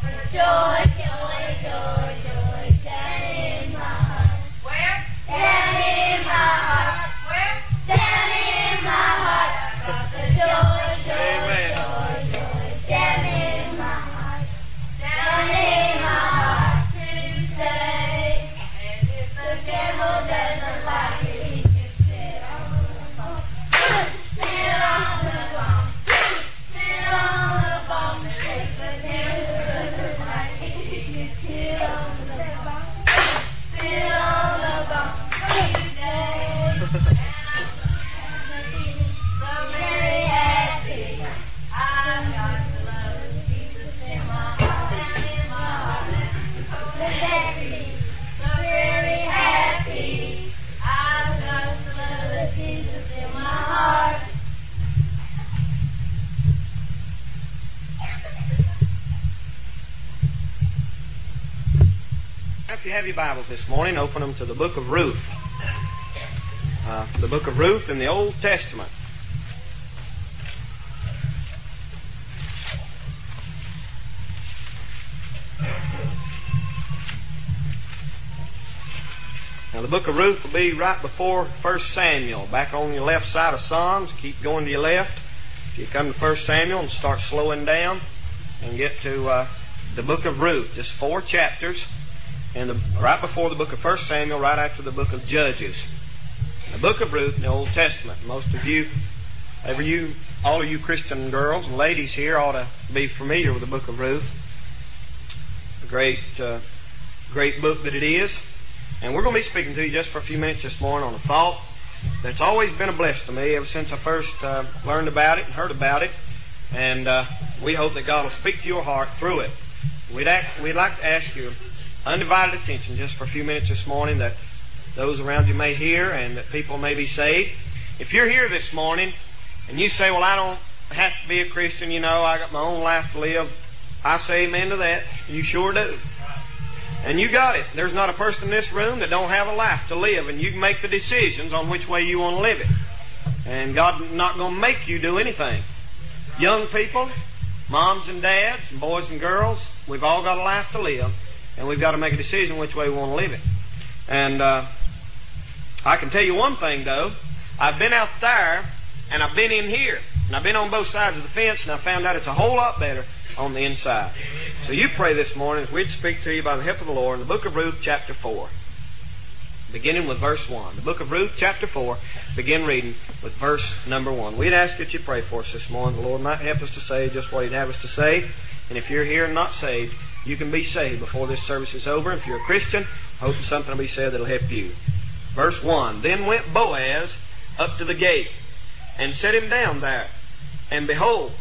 Joy, joy, joy, joy, down in my heart. Where? Down in my heart. Where? Down in my heart. Got the joy, joy, joy, joy, down in my heart. Down in my heart to stay. And if the devil doesn't like it, he can sit on the phone. Sit on the phone. Sit on the phone. If the devil doesn't like it, he can sit on the phone. Sit on the phone today. So very happy. I've got the love of Jesus in my heart, down in my heart. So happy, so very happy. I've got the love of Jesus in my heart. If you have your Bibles this morning, open them to the book of Ruth. The book of Ruth in the Old Testament. Now the book of Ruth will be right before 1 Samuel, back on your left side of Psalms. Keep going to your left. If you come to 1 Samuel and start slowing down and get to the book of Ruth, just 4 chapters. And right before the book of 1 Samuel, right after the book of Judges. The book of Ruth in the Old Testament. Most of you, all of you Christian girls and ladies here ought to be familiar with the book of Ruth. A great book that it is. And we're going to be speaking to you just for a few minutes this morning on a thought that's always been a blessing to me ever since I first learned about it and heard about it. And we hope that God will speak to your heart through it. We'd like to ask you undivided attention just for a few minutes this morning, that those around you may hear and that people may be saved. If you're here this morning and you say, well, I don't have to be a Christian, I got my own life to live, I say amen to that. You sure do. And you got it. There's not a person in this room that don't have a life to live, and you can make the decisions on which way you want to live it. And God's not going to make you do anything. Young people, moms and dads, and boys and girls, we've all got a life to live. And we've got to make a decision which way we want to live it. And I can tell you one thing, though. I've been out there, and I've been in here. And I've been on both sides of the fence, and I found out it's a whole lot better on the inside. So you pray this morning as we'd speak to you by the help of the Lord in the book of Ruth, chapter 4. Beginning with verse 1. The book of Ruth, chapter 4, begin reading with verse number 1. We'd ask that you pray for us this morning. The Lord might help us to say just what He'd have us to say. And if you're here and not saved, you can be saved before this service is over. If you're a Christian, hoping something will be said that'll help you. Verse 1. Then went Boaz up to the gate, and set him down there. And behold,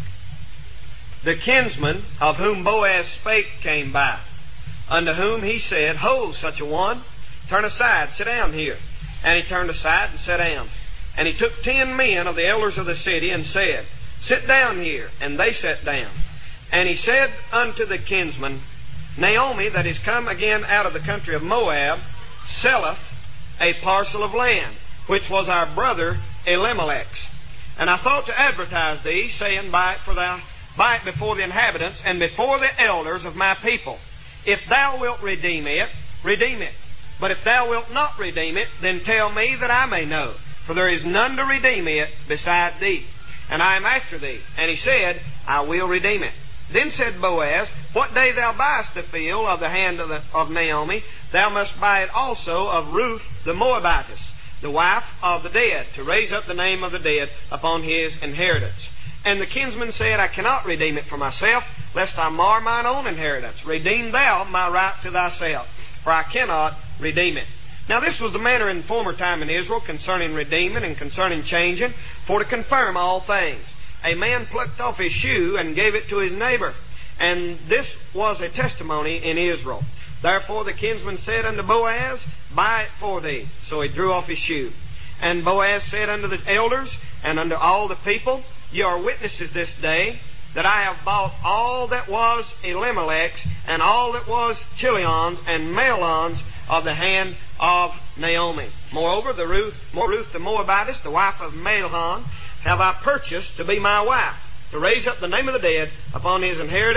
the kinsman of whom Boaz spake came by, unto whom he said, Ho, such a one, turn aside, sit down here. And he turned aside and sat down. And he took 10 men of the elders of the city, and said, Sit down here. And they sat down. And he said unto the kinsman, Naomi, that is come again out of the country of Moab, selleth a parcel of land, which was our brother Elimelech's. And I thought to advertise thee, saying, Buy it before the inhabitants, and before the elders of my people. If thou wilt redeem it, redeem it. But if thou wilt not redeem it, then tell me, that I may know. For there is none to redeem it beside thee, and I am after thee. And he said, I will redeem it. Then said Boaz, What day thou buyest the field of the hand of Naomi, thou must buy it also of Ruth the Moabitess, the wife of the dead, to raise up the name of the dead upon his inheritance. And the kinsman said, I cannot redeem it for myself, lest I mar mine own inheritance. Redeem thou my right to thyself, for I cannot redeem it. Now this was the manner in former time in Israel concerning redeeming and concerning changing, for to confirm all things. A man plucked off his shoe and gave it to his neighbor. And this was a testimony in Israel. Therefore the kinsman said unto Boaz, Buy it for thee. So he drew off his shoe. And Boaz said unto the elders and unto all the people, Ye are witnesses this day that I have bought all that was Elimelech's, and all that was Chilion's and Mahlon's of the hand of Naomi. Moreover, Ruth the Moabitess, the wife of Mahlon, have I purchased to be my wife, to raise up the name of the dead upon his inheritance,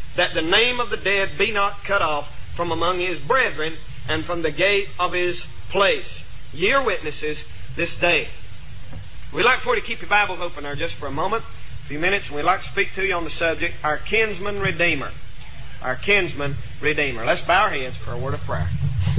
that the name of the dead be not cut off from among his brethren and from the gate of his place. Ye are witnesses this day. We'd like for you to keep your Bibles open there just for a moment, a few minutes, and we'd like to speak to you on the subject, our kinsman redeemer. Our kinsman redeemer. Let's bow our heads for a word of prayer.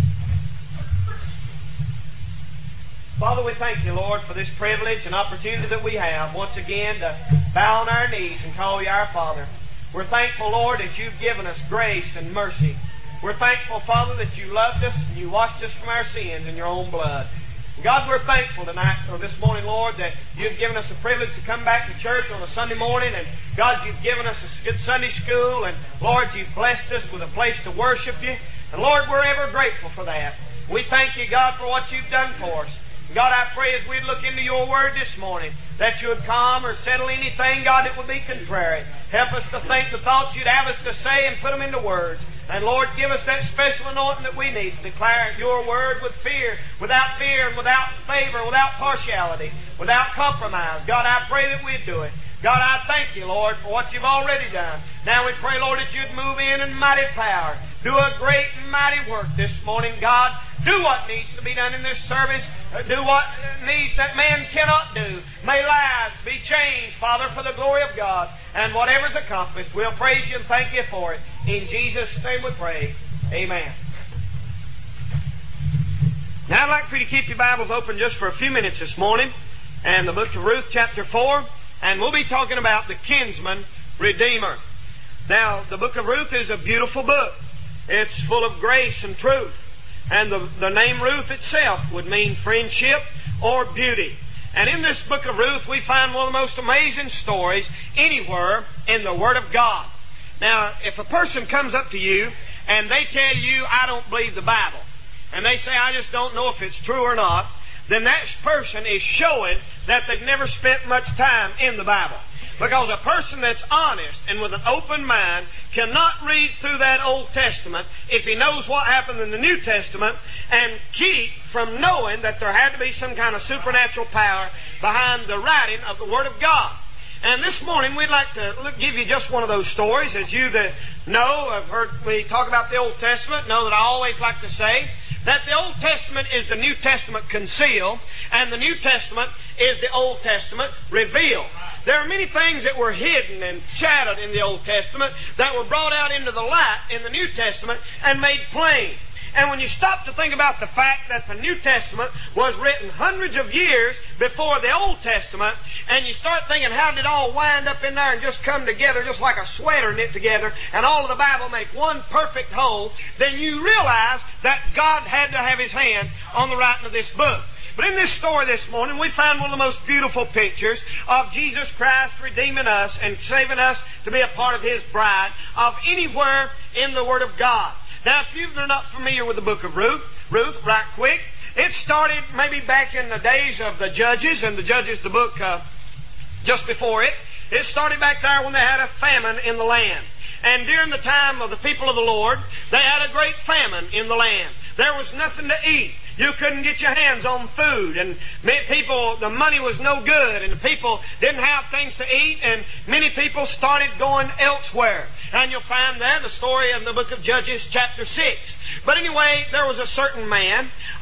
Father, we thank you, Lord, for this privilege and opportunity that we have once again to bow on our knees and call you our Father. We're thankful, Lord, that you've given us grace and mercy. We're thankful, Father, that you loved us and you washed us from our sins in your own blood. God, we're thankful tonight, or this morning, Lord, that you've given us the privilege to come back to church on a Sunday morning. And God, you've given us a good Sunday school. And Lord, you've blessed us with a place to worship you. And Lord, we're ever grateful for that. We thank you, God, for what you've done for us. God, I pray as we look into your word this morning that you would calm or settle anything, God, that would be contrary. Help us to think the thoughts you'd have us to say and put them into words. And Lord, give us that special anointing that we need to declare your word with fear, without fear and without favor, without partiality, without compromise. God, I pray that we'd do it. God, I thank you, Lord, for what you've already done. Now we pray, Lord, that you'd move in mighty power. Do a great and mighty work this morning, God. Do what needs to be done in this service. Do what needs that man cannot do. May lives be changed, Father, for the glory of God. And whatever's accomplished, we'll praise you and thank you for it. In Jesus' name we pray. Amen. Now I'd like for you to keep your Bibles open just for a few minutes this morning. And the book of Ruth, chapter 4. And we'll be talking about the kinsman redeemer. Now, the book of Ruth is a beautiful book. It's full of grace and truth. And the name Ruth itself would mean friendship or beauty. And in this book of Ruth, we find one of the most amazing stories anywhere in the Word of God. Now, if a person comes up to you and they tell you, I don't believe the Bible, and they say, I just don't know if it's true or not, then that person is showing that they've never spent much time in the Bible. Because a person that's honest and with an open mind cannot read through that Old Testament if he knows what happened in the New Testament and keep from knowing that there had to be some kind of supernatural power behind the writing of the Word of God. And this morning we'd like to give you just one of those stories. As you that know, have heard me talk about the Old Testament, know that I always like to say that the Old Testament is the New Testament concealed, and the New Testament is the Old Testament revealed. There are many things that were hidden and shadowed in the Old Testament that were brought out into the light in the New Testament and made plain. And when you stop to think about the fact that the New Testament was written hundreds of years before the Old Testament, and you start thinking, how did it all wind up in there and just come together just like a sweater knit together, and all of the Bible make one perfect whole, then you realize that God had to have His hand on the writing of this book. But in this story this morning, we find one of the most beautiful pictures of Jesus Christ redeeming us and saving us to be a part of His bride of anywhere in the Word of God. Now, if you're not familiar with the book of Ruth, right quick, it started maybe back in the days of the Judges, and the Judges, the book just before it. It started back there when they had a famine in the land. And during the time of the people of the Lord, they had a great famine in the land. There was nothing to eat. You couldn't get your hands on food, and people, the money was no good, and the people didn't have things to eat, and many people started going elsewhere. And you'll find that in the story in the book of Judges, chapter 6. But anyway, there was a certain man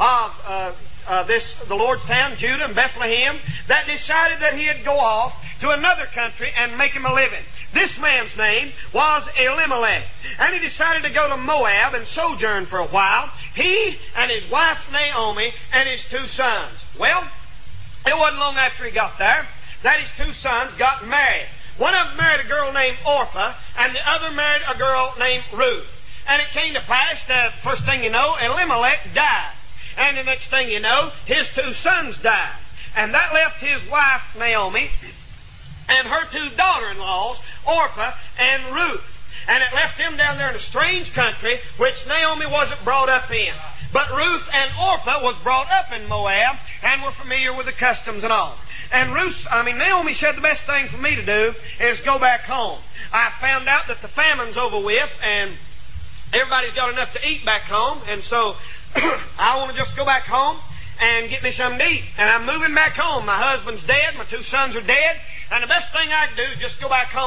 of the Lord's town, Judah and Bethlehem, that decided that he'd go off to another country and make him a living. This man's name was Elimelech. And he decided to go to Moab and sojourn for a while. He and his wife Naomi and his two sons. Well, it wasn't long after he got there that his two sons got married. One of them married a girl named Orpah, and the other married a girl named Ruth. And it came to pass that first thing you know, Elimelech died. And the next thing you know, his two sons died. And that left his wife Naomi and her two daughter-in-laws, Orpah and Ruth. And it left them down there in a strange country, which Naomi wasn't brought up in. But Ruth and Orpah was brought up in Moab and were familiar with the customs and all. And Naomi said the best thing for me to do is go back home. I found out that the famine's over with and everybody's got enough to eat back home. And so I want to just go back home and get me something to eat. And I'm moving back home. My husband's dead. My two sons are dead. And the best thing I can do is just go back home.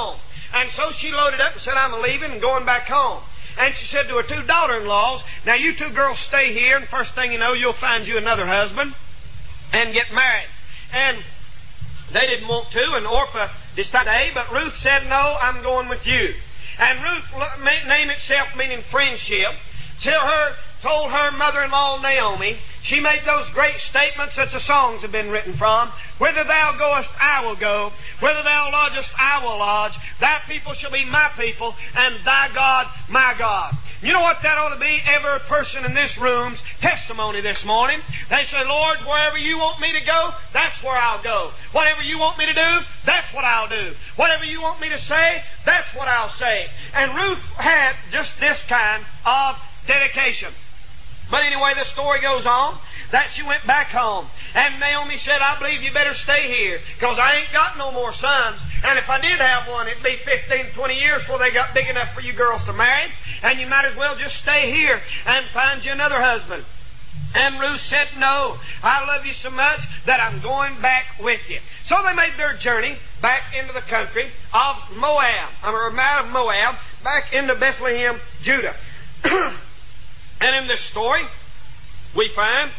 And so she loaded up and said, I'm leaving and going back home. And she said to her two daughter-in-laws, now you two girls stay here, and first thing you know, you'll find you another husband and get married. And they didn't want to, and Orpah decided to stay, but Ruth said, no, I'm going with you. And Ruth, name itself meaning friendship, told her mother-in-law Naomi, she made those great statements that the songs have been written from. Whither thou goest, I will go. Whither thou lodgest, I will lodge. Thy people shall be my people, and thy God, my God. You know what that ought to be? Every person in this room's testimony this morning. They say, Lord, wherever you want me to go, that's where I'll go. Whatever you want me to do, that's what I'll do. Whatever you want me to say, that's what I'll say. And Ruth had just this kind of dedication. But anyway, the story goes on that she went back home. And Naomi said, I believe you better stay here, because I ain't got no more sons. And if I did have one, it'd be 15, 20 years before they got big enough for you girls to marry. And you might as well just stay here and find you another husband. And Ruth said, no, I love you so much that I'm going back with you. So they made their journey back into the country of Moab, back into Bethlehem, Judah. And in this story, we find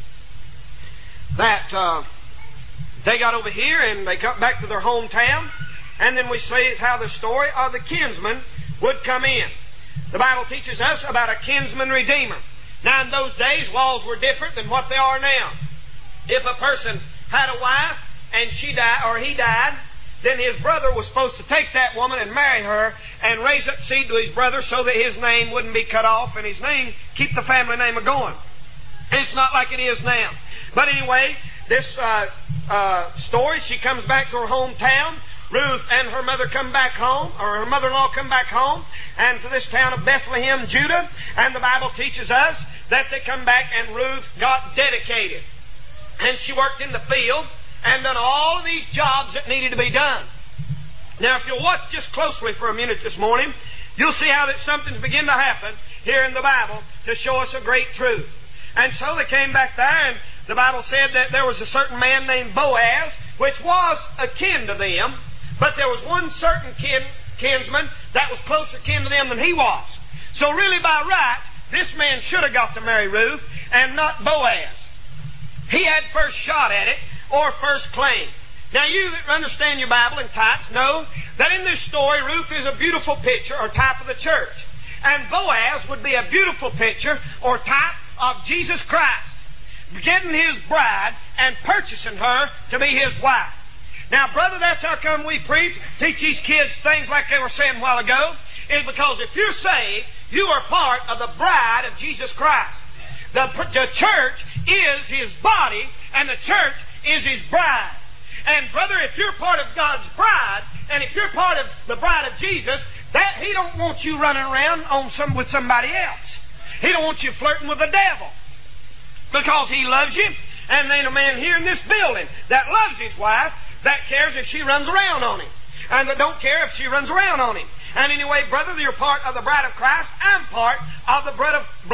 that they got over here and they got back to their hometown. And then we see how the story of the kinsman would come in. The Bible teaches us about a kinsman redeemer. Now, in those days, laws were different than what they are now. If a person had a wife and she died, or he died, then his brother was supposed to take that woman and marry her and raise up seed to his brother so that his name wouldn't be cut off and his name, keep the family name a-going. It's not like it is now. But anyway, this story, she comes back to her hometown. Ruth and her mother come back home, or her mother-in-law come back home, and to this town of Bethlehem, Judah. And the Bible teaches us that they come back and Ruth got dedicated. And she worked in the field and done all of these jobs that needed to be done. Now, if you'll watch just closely for a minute this morning, you'll see how that something's beginning to happen here in the Bible to show us a great truth. And so they came back there, and the Bible said that there was a certain man named Boaz, which was a kin to them, but there was one certain kinsman that was closer kin to them than he was. So really by right, this man should have got to marry Ruth and not Boaz. He had first shot at it, or first claim. Now you that understand your Bible and types know that in this story, Ruth is a beautiful picture or type of the church. And Boaz would be a beautiful picture or type of Jesus Christ, getting his bride and purchasing her to be his wife. Now, brother, that's how come we teach these kids things like they were saying a while ago, is because if you're saved, you are part of the bride of Jesus Christ. The church is his body, and the church is his bride. And brother, if you're part of God's bride, and if you're part of the bride of Jesus, that he don't want you running around with somebody else. He don't want you flirting with the devil, because he loves you. And there ain't a man here in this building that loves his wife that cares if she runs around on him, and that don't care if she runs around on him. And anyway, brother, you're part of the bride of Christ. I'm part of the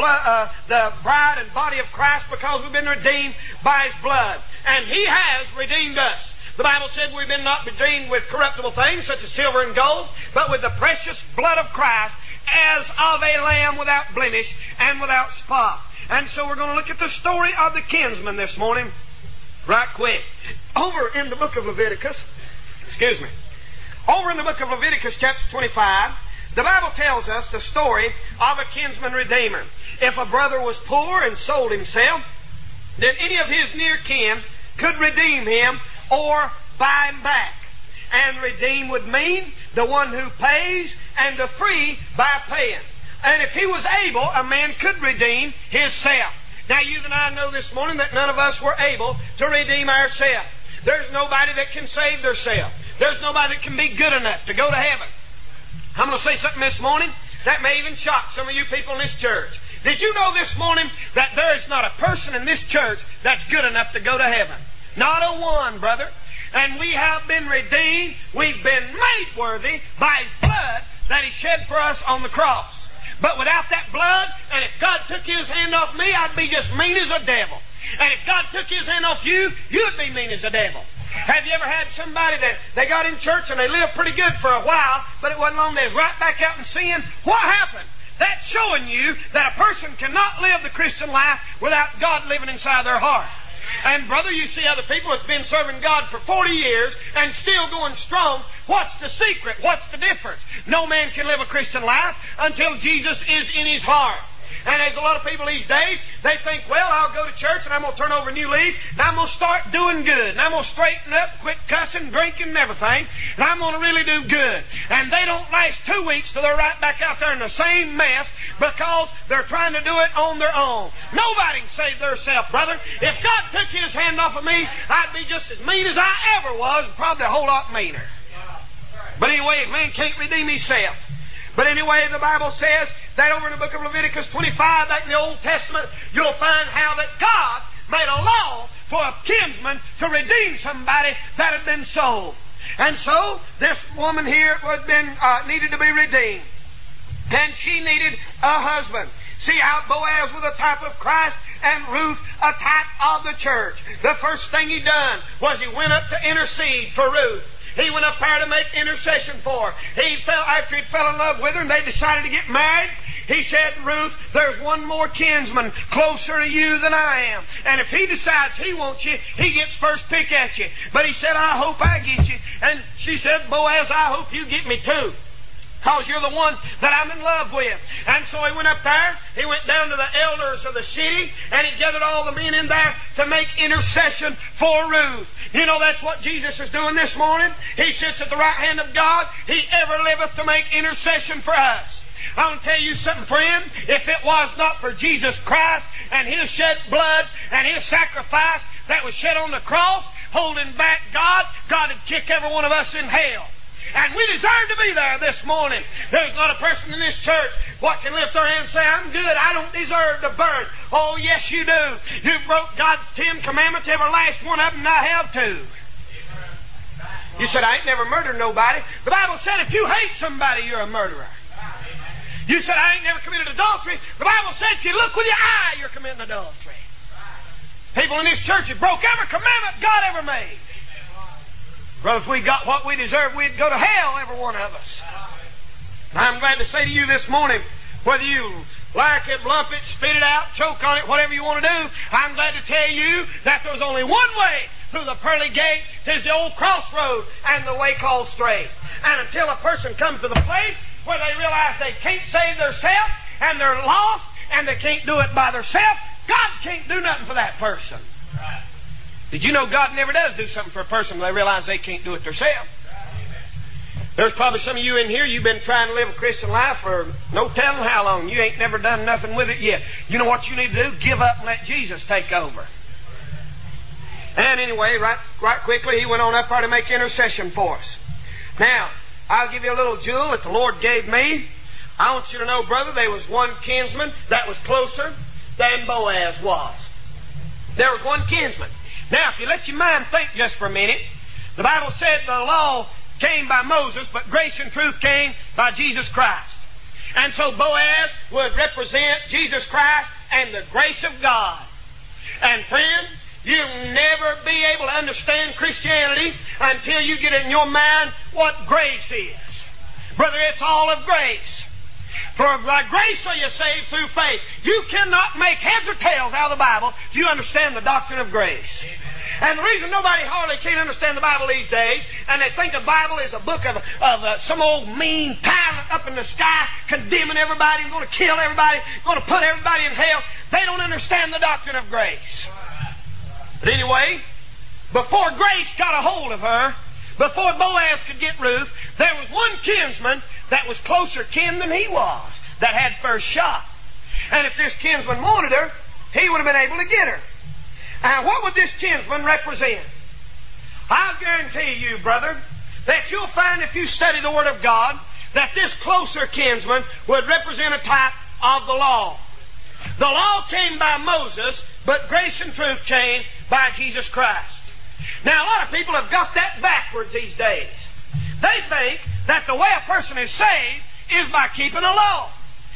bride and body of Christ, because we've been redeemed by his blood. And he has redeemed us. The Bible said we've been not redeemed with corruptible things such as silver and gold, but with the precious blood of Christ, as of a lamb without blemish and without spot. And so we're going to look at the story of the kinsman this morning right quick. Over in the book of Leviticus, over in the book of Leviticus chapter 25, the Bible tells us the story of a kinsman redeemer. If a brother was poor and sold himself, then any of his near kin could redeem him or buy him back. And redeem would mean the one who pays, and the free by paying. And if he was able, a man could redeem himself. Now you and I know this morning that none of us were able to redeem ourselves. There's nobody that can save themselves. There's nobody that can be good enough to go to heaven. I'm going to say something this morning that may even shock some of you people in this church. Did you know this morning that there is not a person in this church that's good enough to go to heaven? Not a one, brother. And we have been redeemed. We've been made worthy by his blood that he shed for us on the cross. But without that blood, and if God took his hand off me, I'd be just mean as a devil. And if God took his hand off you, you'd be mean as a devil. Have you ever had somebody that they got in church and they lived pretty good for a while, but it wasn't long they was right back out in sin? What happened? That's showing you that a person cannot live the Christian life without God living inside their heart. And brother, you see other people that's been serving God for 40 years and still going strong. What's the secret? What's the difference? No man can live a Christian life until Jesus is in his heart. And there's a lot of people these days, they think, well, I'll go to church and I'm going to turn over a new leaf and I'm going to start doing good. And I'm going to straighten up, quit cussing, drinking and everything. And I'm going to really do good. And they don't last 2 weeks till they're right back out there in the same mess because they're trying to do it on their own. Nobody can save theirself, brother. If God took His hand off of me, I'd be just as mean as I ever was, and probably a whole lot meaner. But anyway, man can't redeem himself. But anyway, the Bible says that over in the book of Leviticus 25, back in the Old Testament, you'll find how that God made a law for a kinsman to redeem somebody that had been sold. And so, this woman here needed to be redeemed. And she needed a husband. See how Boaz was a type of Christ and Ruth a type of the church. The first thing he done was he went up to intercede for Ruth. He went up there to make intercession for her. After he fell in love with her and they decided to get married, he said, Ruth, there's one more kinsman closer to you than I am. And if he decides he wants you, he gets first pick at you. But he said, I hope I get you. And she said, Boaz, I hope you get me too, because you're the one that I'm in love with. And so he went up there, he went down to the elders of the city, and he gathered all the men in there to make intercession for Ruth. You know, that's what Jesus is doing this morning. He sits at the right hand of God. He ever liveth to make intercession for us. I want to tell you something, friend. If it was not for Jesus Christ and His shed blood and His sacrifice that was shed on the cross, holding back God would kick every one of us in hell. And we deserve to be there this morning. There's not a person in this church what can lift their hand and say, I'm good, I don't deserve to burn. Oh, yes, you do. You broke God's 10 commandments, every last one of them, and I have too. You said, I ain't never murdered nobody. The Bible said if you hate somebody, you're a murderer. You said, I ain't never committed adultery. The Bible said if you look with your eye, you're committing adultery. People in this church have broke every commandment God ever made. Brother, if we got what we deserve, we'd go to hell, every one of us. And I'm glad to say to you this morning, whether you like it, lump it, spit it out, choke on it, whatever you want to do, I'm glad to tell you that there's only one way through the pearly gate. There's the old crossroad and the way called straight. And until a person comes to the place where they realize they can't save themselves and they're lost and they can't do it by themselves, God can't do nothing for that person. Right. Did you know God never does do something for a person when they realize they can't do it themselves? There's probably some of you in here, you've been trying to live a Christian life for no telling how long. You ain't never done nothing with it yet. You know what you need to do? Give up and let Jesus take over. And anyway, right quickly, he went on up there to make intercession for us. Now, I'll give you a little jewel that the Lord gave me. I want you to know, brother, there was one kinsman that was closer than Boaz was. There was one kinsman. Now, if you let your mind think just for a minute, the Bible said the law came by Moses, but grace and truth came by Jesus Christ. And so Boaz would represent Jesus Christ and the grace of God. And friend, you'll never be able to understand Christianity until you get in your mind what grace is. Brother, it's all of grace. For by grace are you saved through faith. You cannot make heads or tails out of the Bible if you understand the doctrine of grace. Amen. And the reason nobody hardly can't understand the Bible these days, and they think the Bible is a book of some old mean tyrant up in the sky condemning everybody and going to kill everybody, going to put everybody in hell, they don't understand the doctrine of grace. But anyway, before grace got a hold of her, before Boaz could get Ruth, there was one kinsman that was closer kin than he was, that had first shot. And if this kinsman wanted her, he would have been able to get her. And what would this kinsman represent? I'll guarantee you, brother, that you'll find if you study the Word of God, that this closer kinsman would represent a type of the law. The law came by Moses, but grace and truth came by Jesus Christ. Now, a lot of people have got that backwards these days. They think that the way a person is saved is by keeping a law.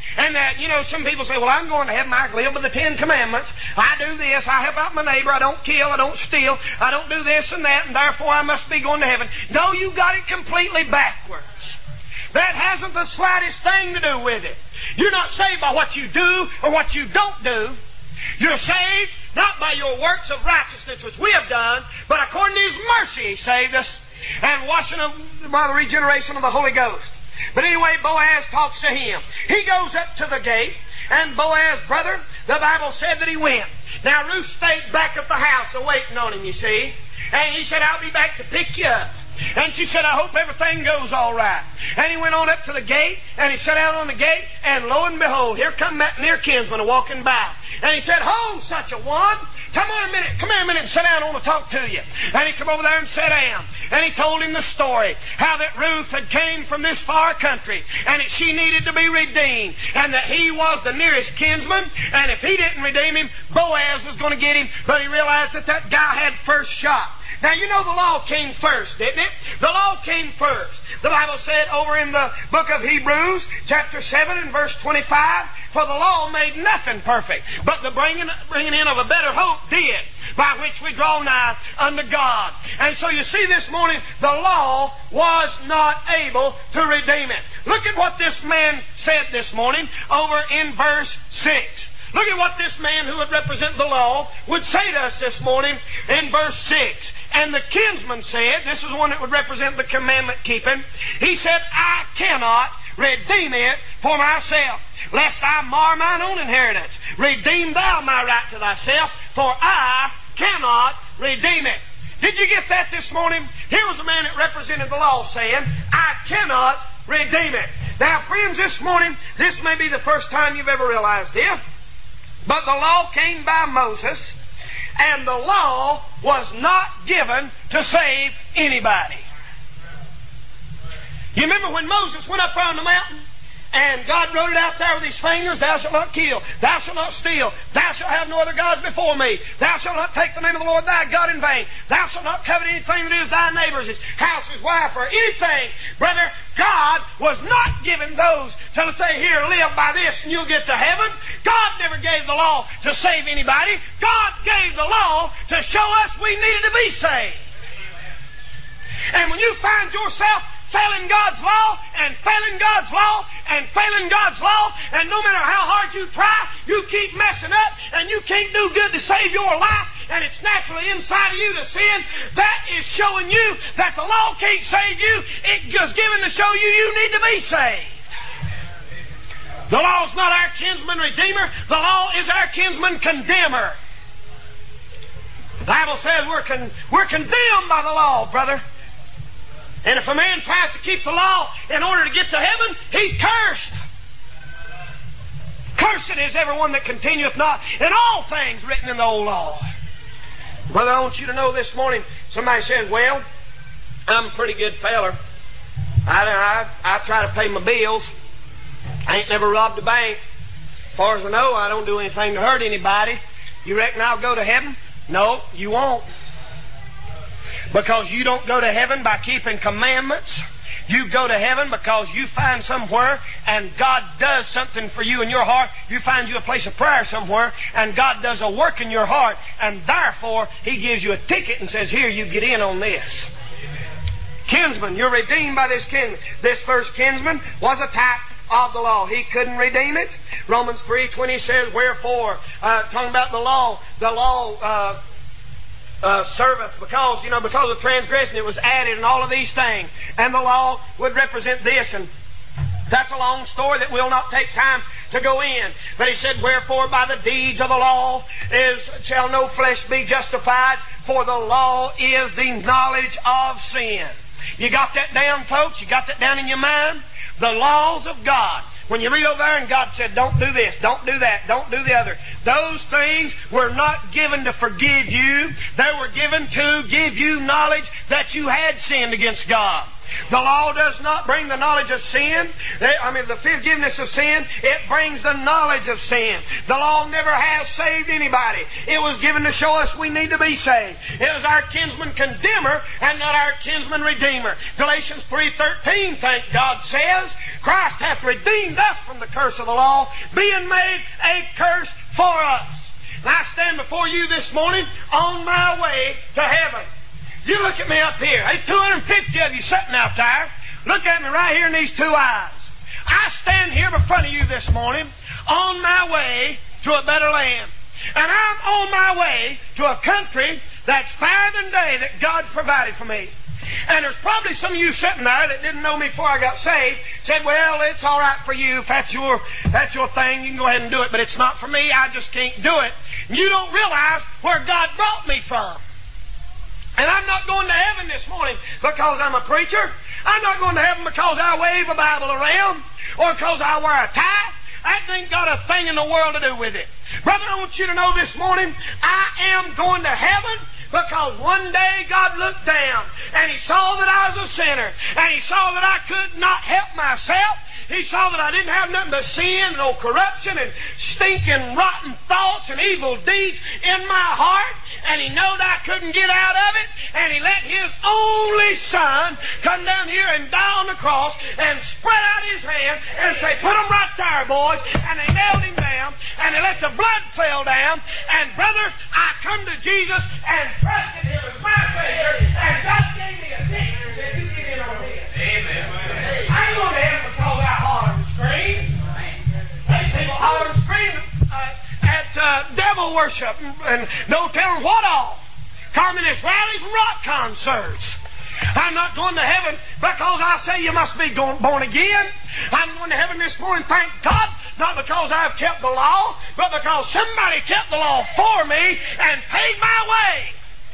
And that, some people say, well, I'm going to heaven. I live by the 10 Commandments. I do this. I help out my neighbor. I don't kill. I don't steal. I don't do this and that, and therefore I must be going to heaven. No, you got it completely backwards. That hasn't the slightest thing to do with it. You're not saved by what you do or what you don't do. You're saved not by your works of righteousness which we have done, but according to His mercy He saved us, and washing them by the regeneration of the Holy Ghost. But anyway, Boaz talks to him. He goes up to the gate, and Boaz, brother, the Bible said that he went. Now, Ruth stayed back at the house waiting on him, you see. And he said, I'll be back to pick you up. And she said, I hope everything goes all right. And he went on up to the gate, and he sat out on the gate, and lo and behold, here come that near kinsman walking by. And he said, ho, such a one. Come here a minute and sit down. I want to talk to you. And he come over there and sat down. And he told him the story, how that Ruth had came from this far country, and that she needed to be redeemed, and that he was the nearest kinsman, and if he didn't redeem him, Boaz was going to get him, but he realized that that guy had first shot. Now, you know the law came first, didn't it? The law came first. The Bible said over in the book of Hebrews, chapter 7 and verse 25, for the law made nothing perfect, but the bringing in of a better hope did, by which we draw nigh unto God. And so you see this morning, the law was not able to redeem it. Look at what this man said this morning over in verse 6. Look at what this man who would represent the law would say to us this morning in verse 6. And the kinsman said, this is one that would represent the commandment keeping, he said, I cannot redeem it for myself, lest I mar mine own inheritance. Redeem thou my right to thyself, for I cannot redeem it. Did you get that this morning? Here was a man that represented the law saying, I cannot redeem it. Now, friends, this morning, this may be the first time you've ever realized it, but the law came by Moses, and the law was not given to save anybody. You remember when Moses went up on the mountain, and God wrote it out there with His fingers, thou shalt not kill, thou shalt not steal, thou shalt have no other gods before me, thou shalt not take the name of the Lord thy God in vain, thou shalt not covet anything that is thy neighbor's, his house, his wife, or anything. Brother, God was not giving those to say, here, live by this and you'll get to heaven. God never gave the law to save anybody. God gave the law to show us we needed to be saved. And when you find yourself failing God's law and failing God's law and failing God's law, and no matter how hard you try, you keep messing up and you can't do good to save your life, and it's naturally inside of you to sin, that is showing you that the law can't save you. It was given to show you you need to be saved. The law is not our kinsman redeemer. The law is our kinsman condemner. The Bible says we're condemned by the law, brother. And if a man tries to keep the law in order to get to heaven, he's cursed. Cursed is everyone that continueth not in all things written in the old law. Brother, I want you to know this morning, somebody says, well, I'm a pretty good feller. I try to pay my bills. I ain't never robbed a bank. As far as I know, I don't do anything to hurt anybody. You reckon I'll go to heaven? No, you won't. Because you don't go to heaven by keeping commandments. You go to heaven because you find somewhere and God does something for you in your heart. You find you a place of prayer somewhere and God does a work in your heart, and therefore He gives you a ticket and says, here, you get in on this. Kinsman, you're redeemed by this kinsman. This first kinsman was a type of the law. He couldn't redeem it. Romans 3:20 says, wherefore, talking about the law serveth because of transgression it was added and all of these things. And the law would represent this, and that's a long story that we'll not take time to go in. But he said, wherefore by the deeds of the law shall no flesh be justified, for the law is the knowledge of sin. You got that down, folks? You got that down in your mind? The laws of God. When you read over there and God said, don't do this, don't do that, don't do the other. Those things were not given to forgive you. They were given to give you knowledge that you had sinned against God. The law does not bring the knowledge of sin. The forgiveness of sin. It brings the knowledge of sin. The law never has saved anybody. It was given to show us we need to be saved. It was our kinsman condemner and not our kinsman redeemer. Galatians 3:13, thank God, says, Christ hath redeemed us from the curse of the law, being made a curse for us. And I stand before you this morning on my way to heaven. You look at me up here. There's 250 of you sitting out there. Look at me right here in these two eyes. I stand here in front of you this morning on my way to a better land. And I'm on my way to a country that's fairer than day that God's provided for me. And there's probably some of you sitting there that didn't know me before I got saved, said, well, it's all right for you. If that's your thing, you can go ahead and do it. But it's not for me. I just can't do it. And you don't realize where God brought me from. And I'm not going to heaven this morning because I'm a preacher. I'm not going to heaven because I wave a Bible around or because I wear a tie. That ain't got a thing in the world to do with it. Brother, I want you to know this morning, I am going to heaven because one day God looked down and He saw that I was a sinner and He saw that I could not help myself. He saw that I didn't have nothing but sin and old corruption and stinking rotten thoughts and evil deeds in my heart. And He knowed I couldn't get out of it. And He let His only Son come down here and die on the cross and spread out His hand and say, put them right there, boys. And they nailed Him down and they let the blood fall down. And brother, I come to Jesus and trusted Him as my Savior. And God gave me a ticket and said, you get in on this. Amen. I ain't going to heaven because I holler and scream. These people holler and scream at devil worship and no telling what all. Communist rallies and rock concerts. I'm not going to heaven because I say you must be born again. I'm going to heaven this morning, thank God, not because I've kept the law, but because somebody kept the law for me and paid my way.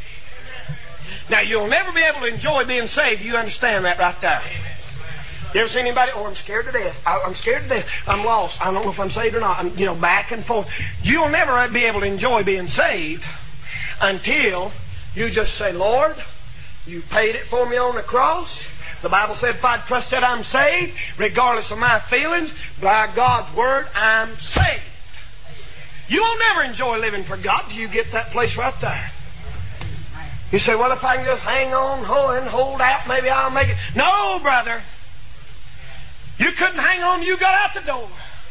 Now, you'll never be able to enjoy being saved. You understand that right there. You ever seen anybody? Oh, I'm scared to death. I'm scared to death. I'm lost. I don't know if I'm saved or not. I'm, back and forth. You'll never be able to enjoy being saved until you just say, Lord, you paid it for me on the cross. The Bible said if I'd trust that I'm saved, regardless of my feelings, by God's Word, I'm saved. You won't never enjoy living for God till you get that place right there. You say, well, if I can just hang on and hold out, maybe I'll make it. No, brother. You couldn't hang on, you got out the door.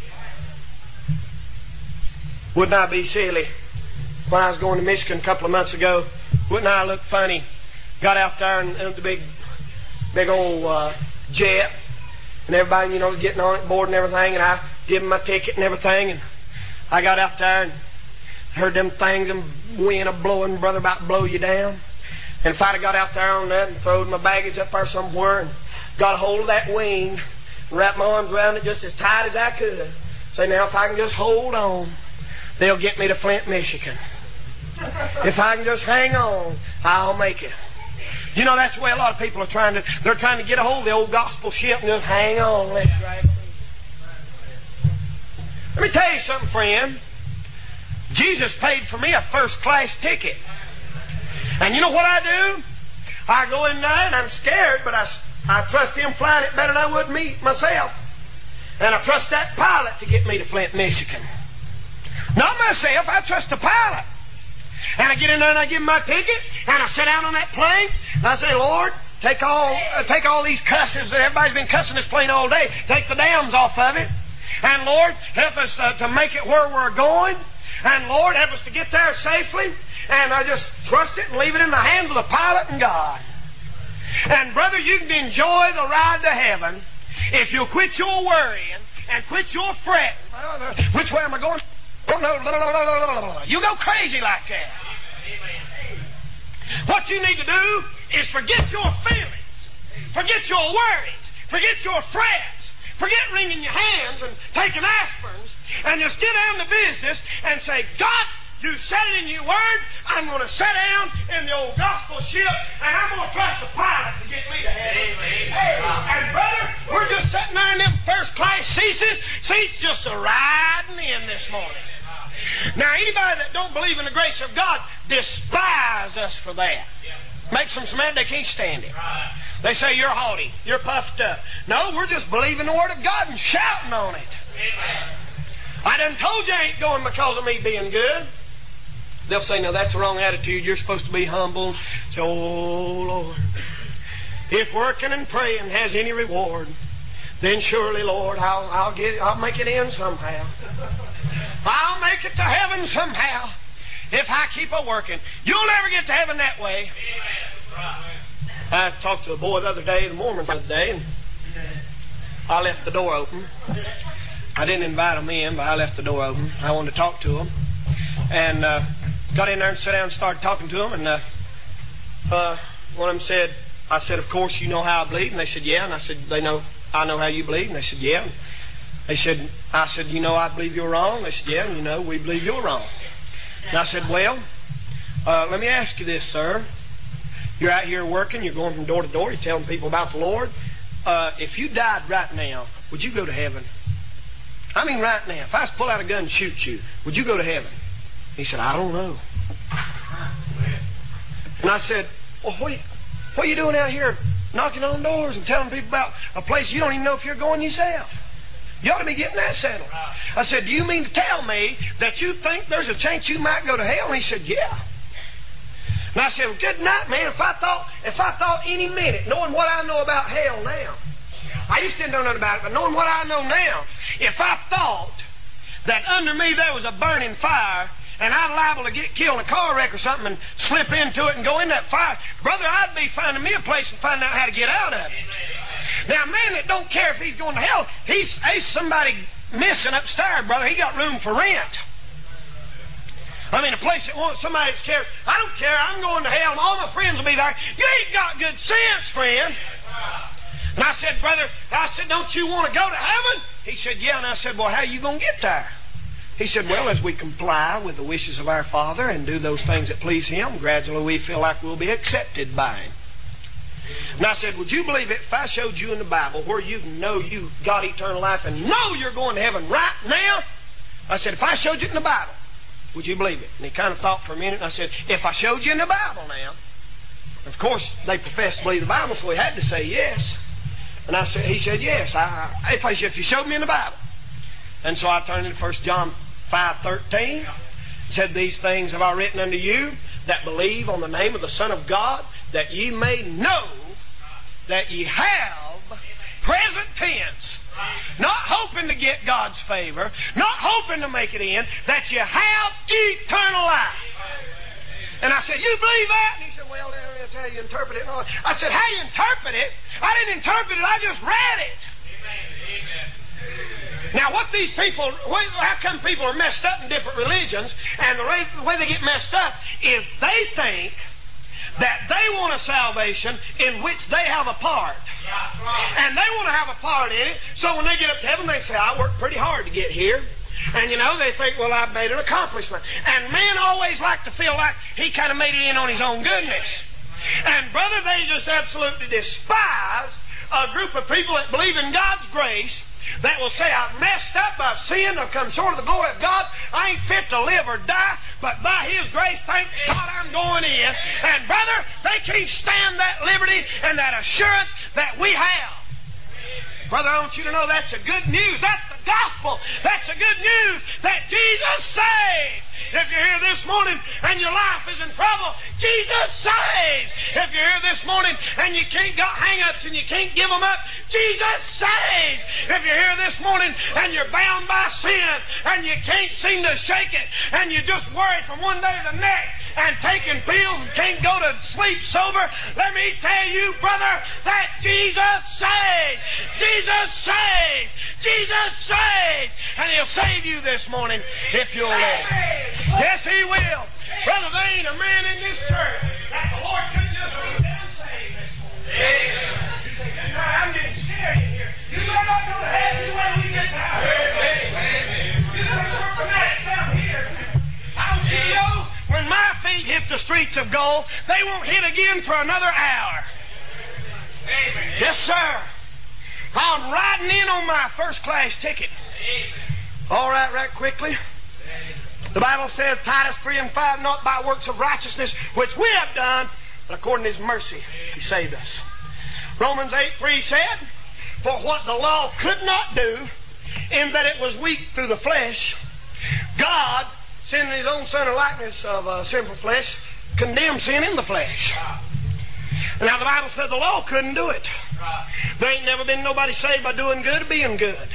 Wouldn't I be silly? When I was going to Michigan a couple of months ago, wouldn't I look funny? Got out there in the big old jet, and everybody, getting on it, board and everything, and I give them my ticket and everything, and I got out there and heard them things and wind a-blowing, brother, about to blow you down. And if I'd have got out there on that and throwed my baggage up there somewhere and got a hold of that wing, wrap my arms around it just as tight as I could. Say, now if I can just hold on, they'll get me to Flint, Michigan. If I can just hang on, I'll make it. That's the way a lot of people are they're trying to get a hold of the old gospel ship and just hang on. Let me tell you something, friend. Jesus paid for me a first-class ticket. And you know what I do? I go in there and I'm scared, but I trust Him flying it better than I would me myself. And I trust that pilot to get me to Flint, Michigan. Not myself, I trust the pilot. And I get in there and I give him my ticket, and I sit down on that plane, and I say, Lord, take all these cusses that everybody's been cussing this plane all day. Take the dams off of it. And Lord, help us to make it where we're going. And Lord, help us to get there safely. And I just trust it and leave it in the hands of the pilot and God. And brother, you can enjoy the ride to heaven if you'll quit your worrying and quit your fretting. Which way am I going? You go crazy like that. What you need to do is forget your feelings, forget your worries, forget your frets, forget wringing your hands and taking aspirins, and just get down to business and say, God, you said it in your word. I'm going to sit down in the old gospel ship, and I'm going to trust the pilot to get me to heaven. And brother, we're just sitting there in them first-class seats just riding in this morning. Now, anybody that don't believe in the grace of God despise us for that. Makes them so mad they can't stand it. They say you're haughty, you're puffed up. No, we're just believing the Word of God and shouting on it. Amen. I done told you I ain't going because of me being good. They'll say, no, that's the wrong attitude. You're supposed to be humble. Say, oh, Lord, if working and praying has any reward, then surely, Lord, I'll make it in somehow. I'll make it to heaven somehow if I keep a working. You'll never get to heaven that way. I talked to a boy the other day, the Mormon the other day, and I left the door open. I didn't invite him in, but I left the door open. I wanted to talk to him. And got in there and sat down and started talking to him. And one of them said, I said, of course you know how I bleed. And they said, yeah. And I said, I know how you bleed. And they said, yeah. And I said, you know I believe you're wrong. They said, yeah. And you know we believe you're wrong. And I said, well, let me ask you this, sir. You're out here working. You're going from door to door. You're telling people about the Lord. If you died right now, would you go to heaven? I mean right now. If I was to pull out a gun and shoot you, would you go to heaven? He said, I don't know. And I said, well, what are you doing out here knocking on doors and telling people about a place you don't even know if you're going yourself? You ought to be getting that settled. I said, do you mean to tell me that you think there's a chance you might go to hell? And he said, yeah. And I said, well, good night, man. If I thought any minute, knowing what I know about hell now, I used to didn't know nothing about it, but knowing what I know now, if I thought that under me there was a burning fire and I'm liable to get killed in a car wreck or something and slip into it and go in that fire, brother, I'd be finding me a place and finding out how to get out of it. Now, a man that don't care if he's going to hell, he's somebody missing upstairs, brother. He got room for rent. I mean, a place that wants somebody that's cares. I don't care. I'm going to hell. All my friends will be there. You ain't got good sense, friend. And I said, brother, don't you want to go to heaven? He said, yeah. And I said, well, how are you going to get there? He said, well, as we comply with the wishes of our Father and do those things that please Him, gradually we feel like we'll be accepted by Him. And I said, would you believe it if I showed you in the Bible where you know you got eternal life and know you're going to heaven right now? I said, if I showed you in the Bible, would you believe it? And he kind of thought for a minute, and I said, if I showed you in the Bible now. Of course, they profess to believe the Bible, so he had to say yes. And he said, yes, if you showed me in the Bible. And so I turned into 1 John 5:13. Said, these things have I written unto you that believe on the name of the Son of God, that ye may know that ye have, present tense, not hoping to get God's favor, not hoping to make it in, that you have eternal life. And I said, you believe that? And he said, well, that's how you interpret it. I said, how you interpret it? I didn't interpret it, I just read it. Amen. Now, what these people, how come people are messed up in different religions, and the way they get messed up is they think that they want a salvation in which they have a part. And they want to have a part in it, so when they get up to heaven, they say, I worked pretty hard to get here. And, they think, well, I've made an accomplishment. And man always like to feel like he kind of made it in on his own goodness. And, brother, they just absolutely despise a group of people that believe in God's grace, that will say, I've messed up, I've sinned, I've come short of the glory of God, I ain't fit to live or die, but by His grace, thank God I'm going in. And brother, they can't stand that liberty and that assurance that we have. Brother, I want you to know that's a good news. That's the gospel. That's a good news that Jesus saves. If you're here this morning and your life is in trouble, Jesus saves. If you're here this morning and you can't got hang-ups and you can't give them up, Jesus saves. If you're here this morning and you're bound by sin and you can't seem to shake it and you just worry from one day to the next and taking pills and can't go to sleep sober, let me tell you, brother, that Jesus saves. Jesus saves. Jesus saves. And He'll save you this morning if you'll let Him. Yes, He will. Brother, there ain't a man in this church that the Lord couldn't just reach down and save this morning. Amen. You say, good night, I'm getting scared in here. You better not go to heaven. You wait till you get down here. Amen. You say, we're fanatics down here. I want you to know, when my feet hit the streets of gold, they won't hit again for another hour. Amen. Yes, sir. I'm riding in on my first class ticket. Amen. All right quickly. The Bible says, Titus 3:5, not by works of righteousness which we have done, but according to His mercy He saved us. Romans 8:3 said, for what the law could not do, in that it was weak through the flesh, God, sending His own Son in likeness of sinful flesh, condemned sin in the flesh. Now the Bible said the law couldn't do it. There ain't never been nobody saved by doing good or being good.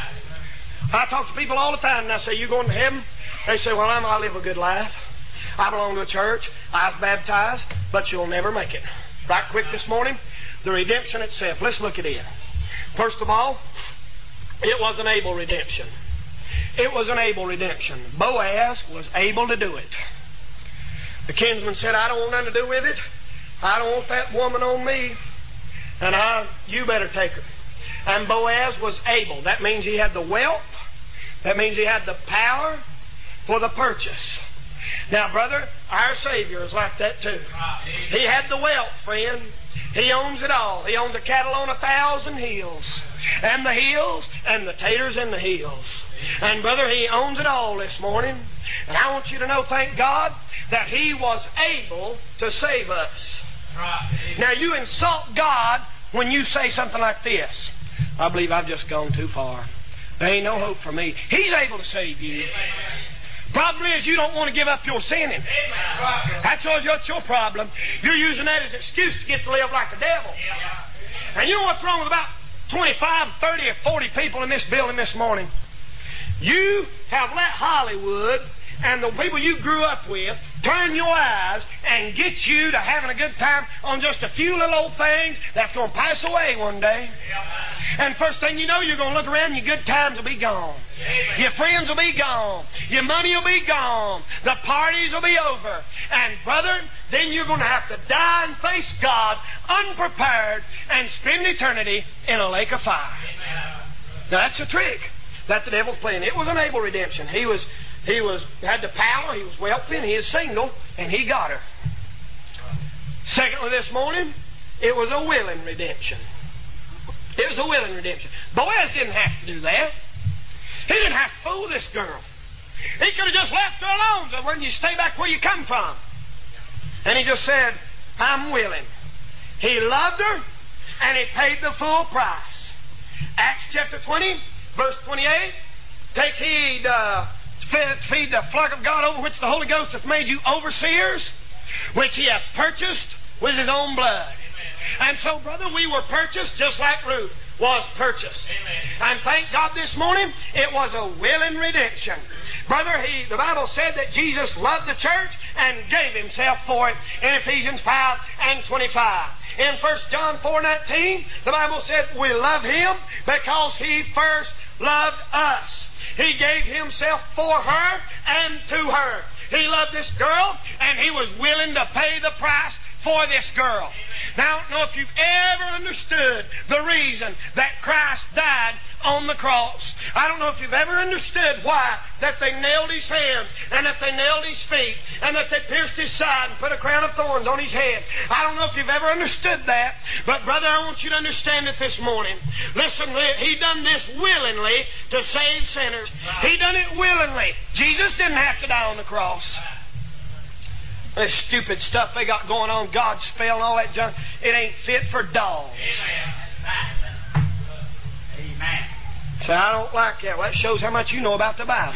I talk to people all the time and I say, you going to heaven? They say, well, I live a good life. I belong to a church. I was baptized, but you'll never make it. Right quick this morning, the redemption itself. Let's look at it. First of all, it was an able redemption. It was an able redemption. Boaz was able to do it. The kinsman said, I don't want nothing to do with it. I don't want that woman on me. And you better take her. And Boaz was able. That means he had the wealth. That means he had the power for the purchase. Now, brother, our Savior is like that too. He had the wealth, friend. He owns it all. He owns the cattle on 1,000 hills. And the hills and the taters in the hills. And brother, He owns it all this morning. And I want you to know, thank God, that He was able to save us. Now, you insult God when you say something like this. I believe I've just gone too far. There ain't no hope for me. He's able to save you. Problem is you don't want to give up your sinning. That's your problem. You're using that as an excuse to get to live like the devil. And you know what's wrong with about 25, 30, or 40 people in this building this morning? You have let Hollywood and the people you grew up with turn your eyes and get you to having a good time on just a few little old things that's going to pass away one day. And first thing you know, you're going to look around and your good times will be gone. Your friends will be gone. Your money will be gone. The parties will be over. And brother, then you're going to have to die and face God unprepared and spend eternity in a lake of fire. Now that's a trick that the devil's playing. It was an able redemption. He had the power, he was wealthy, and he is single, and he got her. Secondly, this morning, it was a willing redemption. It was a willing redemption. Boaz didn't have to do that. He didn't have to fool this girl. He could have just left her alone, so when you stay back where you come from. And he just said, I'm willing. He loved her, and he paid the full price. Acts chapter 20, verse 28, take heed, feed the flock of God over which the Holy Ghost hath made you overseers, which He hath purchased with His own blood. Amen. And so, brother, we were purchased just like Ruth was purchased. Amen. And thank God this morning, it was a willing redemption. Brother, the Bible said that Jesus loved the church and gave Himself for it in Ephesians 5 and 25. In 1 John 4:19, the Bible said we love Him because He first loved us. He gave Himself for her and to her. He loved this girl, and He was willing to pay the price for this girl. Now, I don't know if you've ever understood the reason that Christ died on the cross. I don't know if you've ever understood why that they nailed His hands and that they nailed His feet and that they pierced His side and put a crown of thorns on His head. I don't know if you've ever understood that, but brother, I want you to understand it this morning. Listen, He done this willingly to save sinners. He done it willingly. Jesus didn't have to die on the cross. This stupid stuff they got going on, God's spell and all that junk, it ain't fit for dogs. Amen. Amen. So I don't like that. Well, that shows how much you know about the Bible.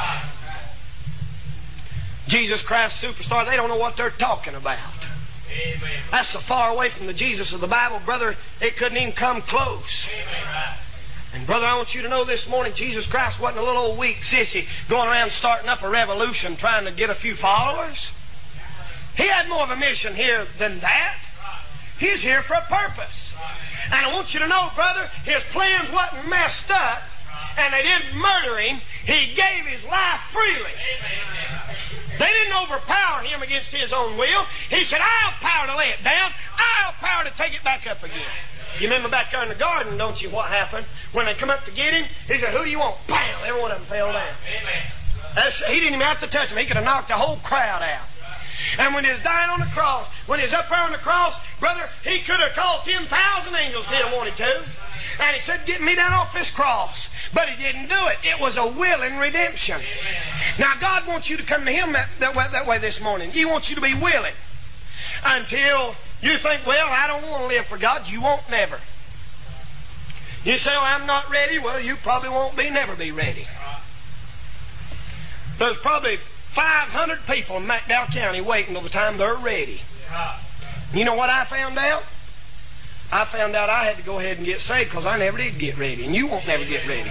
Jesus Christ Superstar, they don't know what they're talking about. Amen. That's so far away from the Jesus of the Bible, brother, it couldn't even come close. Amen. And brother, I want you to know this morning, Jesus Christ wasn't a little old weak sissy going around starting up a revolution trying to get a few followers. He had more of a mission here than that. He's here for a purpose. And I want you to know, brother, His plans wasn't messed up, and they didn't murder Him. He gave His life freely. They didn't overpower Him against His own will. He said, I have power to lay it down. I have power to take it back up again. You remember back there in the garden, don't you, what happened? When they come up to get Him, He said, who do you want? Bam! Every one of them fell down. He didn't even have to touch them. He could have knocked the whole crowd out. And when He was dying on the cross, when He was up there on the cross, brother, He could have called 10,000 angels if He'd have wanted to. And He said, get me down off this cross. But He didn't do it. It was a willing redemption. Now, God wants you to come to Him that way this morning. He wants you to be willing until You think, well, I don't want to live for God. You won't never. You say, oh, I'm not ready. Well, you probably won't never be ready. There's probably 500 people in McDowell County waiting till the time they're ready. You know what I found out? I found out I had to go ahead and get saved because I never did get ready, and you won't never get ready.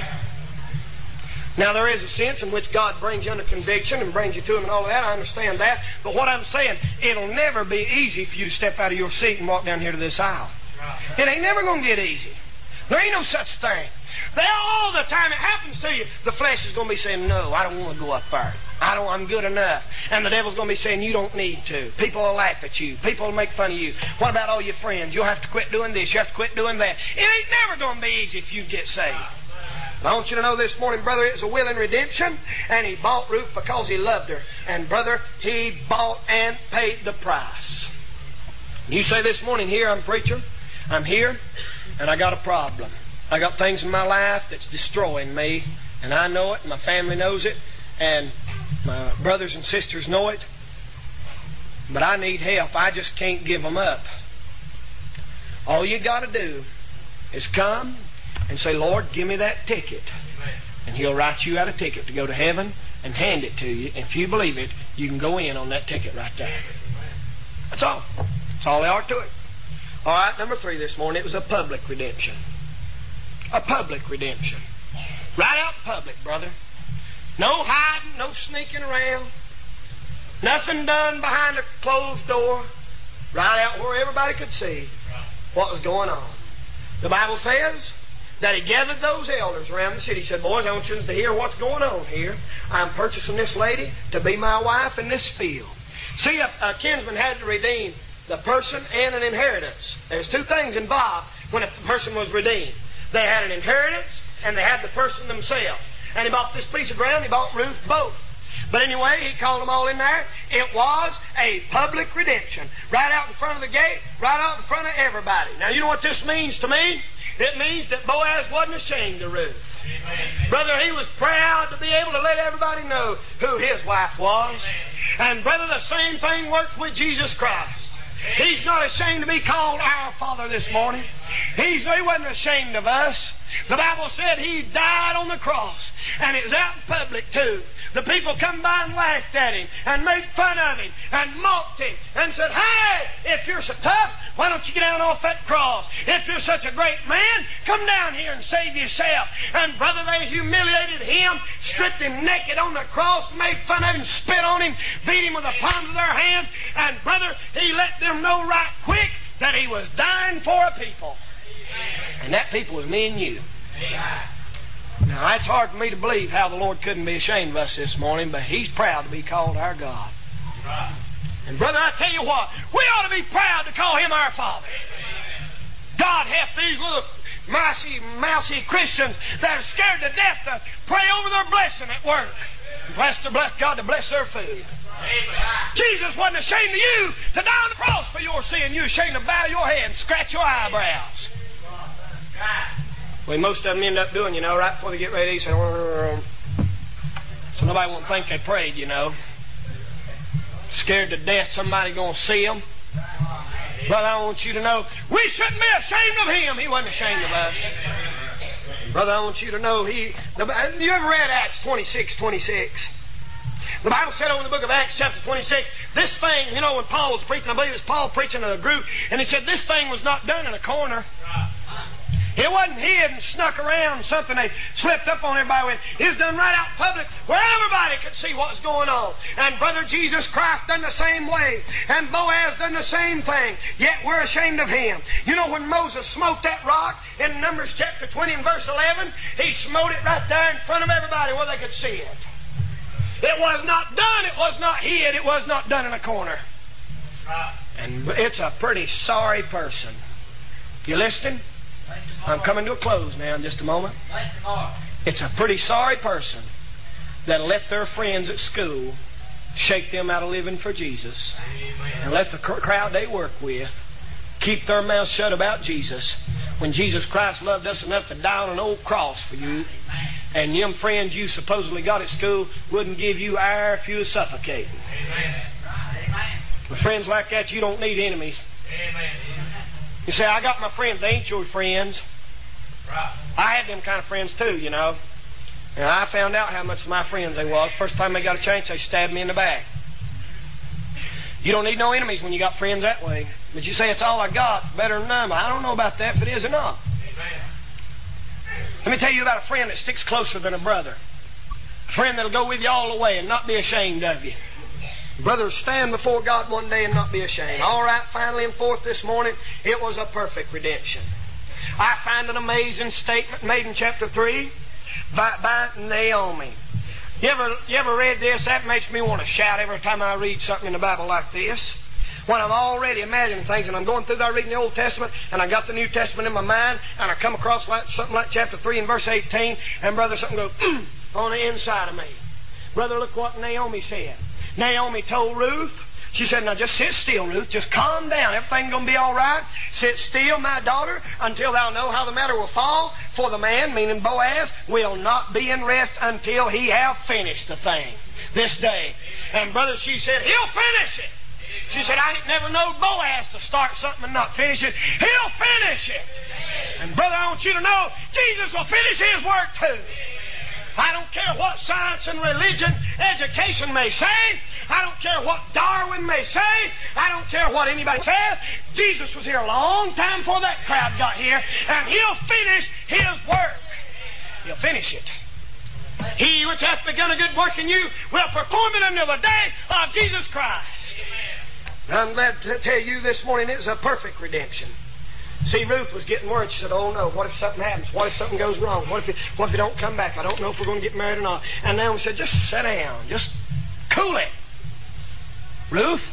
Now, there is a sense in which God brings you under conviction and brings you to Him and all of that. I understand that. But what I'm saying, it'll never be easy for you to step out of your seat and walk down here to this aisle. It ain't never going to get easy. There ain't no such thing. All the time it happens to you, the flesh is going to be saying, no, I don't want to go up there. I'm good enough. And the devil's going to be saying, you don't need to. People will laugh at you. People will make fun of you. What about all your friends? You'll have to quit doing this. You have to quit doing that. It ain't never going to be easy if you get saved. And I want you to know this morning, brother, it was a will in redemption, and He bought Ruth because He loved her. And brother, He bought and paid the price. You say this morning, here I'm preacher. I'm here, and I got a problem. I got things in my life that's destroying me, and I know it, and my family knows it, and my brothers and sisters know it. But I need help. I just can't give them up. All you got to do is come and say, Lord, give me that ticket. And He'll write you out a ticket to go to heaven and hand it to you. And if you believe it, you can go in on that ticket right there. That's all. That's all there are to it. All right, number 3 this morning, it was a public redemption. A public redemption. Right out in public, brother. No hiding, no sneaking around. Nothing done behind a closed door. Right out where everybody could see what was going on. The Bible says that He gathered those elders around the city. He said, boys, I want you to hear what's going on here. I'm purchasing this lady to be my wife in this field. See, a kinsman had to redeem the person and an inheritance. There's 2 things involved when a person was redeemed. They had an inheritance and they had the person themselves. And He bought this piece of ground, He bought Ruth both. But anyway, He called them all in there. It was a public redemption. Right out in front of the gate, right out in front of everybody. Now, you know what this means to me? It means that Boaz wasn't ashamed of Ruth. Amen. Brother, he was proud to be able to let everybody know who his wife was. Amen. And brother, the same thing works with Jesus Christ. He's not ashamed to be called our Father this morning. He wasn't ashamed of us. The Bible said He died on the cross. And it was out in public too. The people come by and laughed at Him and made fun of Him and mocked Him and said, hey, if you're so tough, why don't you get down off that cross? If you're such a great man, come down here and save yourself. And brother, they humiliated Him, stripped Him naked on the cross, made fun of Him, spit on Him, beat Him with the palms of their hands. And brother, He let them know right quick that He was dying for a people. And that people was me and you. Now, it's hard for me to believe how the Lord couldn't be ashamed of us this morning, but He's proud to be called our God. And brother, I tell you what, we ought to be proud to call Him our Father. God help these little mousy Christians that are scared to death to pray over their blessing at work. Bless God to bless their food. Jesus wasn't ashamed of you to die on the cross for your sin. You're ashamed to bow your head and scratch your eyebrows. Well, most of them end up doing, right before they get ready, so nobody won't think they prayed, Scared to death somebody going to see them. Brother, I want you to know, we shouldn't be ashamed of Him. He wasn't ashamed of us. Brother, I want you to know, you ever read Acts 26:26? The Bible said over in the book of Acts chapter 26, this thing, when Paul was preaching, I believe it was Paul preaching to a group, and he said this thing was not done in a corner. It wasn't hid and snuck around, something they slipped up on everybody with. It was done right out in public where everybody could see what was going on. And brother, Jesus Christ done the same way. And Boaz done the same thing. Yet we're ashamed of Him. When Moses smote that rock in Numbers chapter 20 and verse 11, he smote it right there in front of everybody where they could see it. It was not done, it was not hid, it was not done in a corner. And it's a pretty sorry person. You listening? I'm coming to a close now in just a moment. It's a pretty sorry person that'll let their friends at school shake them out of living for Jesus. And let the crowd they work with keep their mouths shut about Jesus when Jesus Christ loved us enough to die on an old cross for you. And them friends you supposedly got at school wouldn't give you air if you was suffocating. With friends like that, you don't need enemies. Amen. You say, I got my friends. They ain't your friends. Right. I had them kind of friends too, you know. And I found out how much of my friends they was. First time they got a chance, they stabbed me in the back. You don't need no enemies when you got friends that way. But you say it's all I got, better than none. I don't know about that, if it is or not. Amen. Let me tell you about a friend that sticks closer than a brother. A friend that'll go with you all the way and not be ashamed of you. Brothers, stand before God one day and not be ashamed. All right, finally and fourth this morning, it was a perfect redemption. I find an amazing statement made in chapter 3 by Naomi. You ever read this? That makes me want to shout every time I read something in the Bible like this. When I'm already imagining things and I'm going through there reading the Old Testament and I got the New Testament in my mind and I come across something like chapter 3 and verse 18 and brother, something goes on the inside of me. Brother, look what Naomi said. Naomi told Ruth, she said, now just sit still, Ruth. Just calm down. Everything's going to be all right. Sit still, my daughter, until thou know how the matter will fall. For the man, meaning Boaz, will not be in rest until he have finished the thing this day. And brother, she said, he'll finish it. She said, I ain't never known Boaz to start something and not finish it. He'll finish it. And brother, I want you to know, Jesus will finish His work too. I don't care what science and religion, education may say. I don't care what Darwin may say. I don't care what anybody says. Jesus was here a long time before that crowd got here, and He'll finish His work. He'll finish it. He which hath begun a good work in you will perform it until the day of Jesus Christ. I'm glad to tell you this morning it's a perfect redemption. See, Ruth was getting worried. She said, oh no, what if something happens? What if something goes wrong? What if he don't come back? I don't know if we're going to get married or not. And Naomi said, just sit down. Just cool it. Ruth,